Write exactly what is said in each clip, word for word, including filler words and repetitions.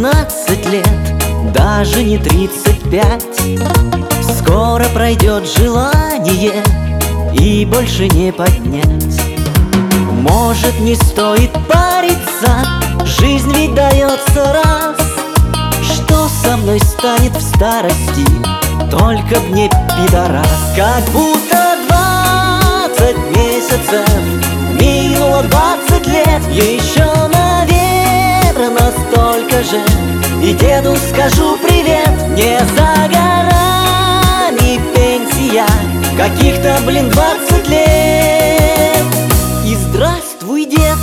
восемнадцать лет, даже не тридцать пять. Скоро пройдет желание и больше не поднять. Может, не стоит париться, жизнь ведь дается раз. Что со мной станет в старости, только б не пидорас. Как будто двадцать месяцев минуло двадцать лет. Еще, наверно, столько же. И деду скажу привет. Не за горами пенсия, каких-то, блин, двадцать лет. И здравствуй, дед.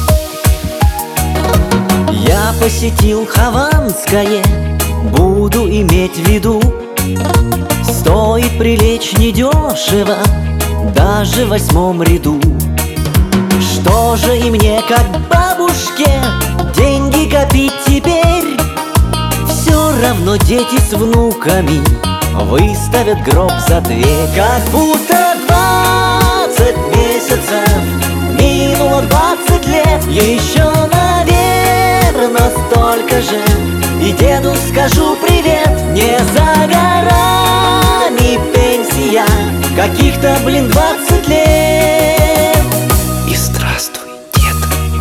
Я посетил Хованское, буду иметь в виду. Стоит прилечь недешево, даже в восьмом ряду. Что же и мне, как бабушке, деньги копить теперь? Все равно дети с внуками выставят гроб за дверь. Как будто двадцать месяцев минуло двадцать лет. Еще, наверно, столько же. И деду скажу привет. Не за горами пенсия, каких-то, блин, двадцать лет. И здравствуй, дед.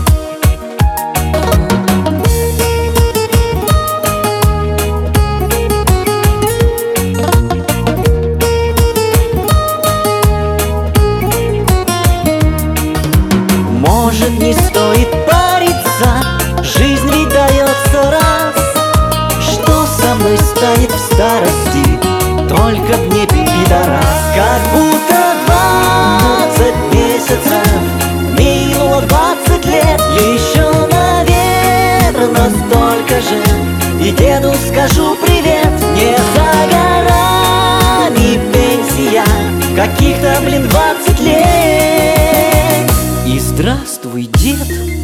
Может, не стоит париться, жизнь ведь дается раз. Что со мной станет в старости, только б не пидорас. Как будто двадцать месяцев минуло двадцать лет. Еще, наверно, столько же. И деду скажу привет. Не за горами пенсия, каких-то, блин, двадцать лет. И здравствуй, дед.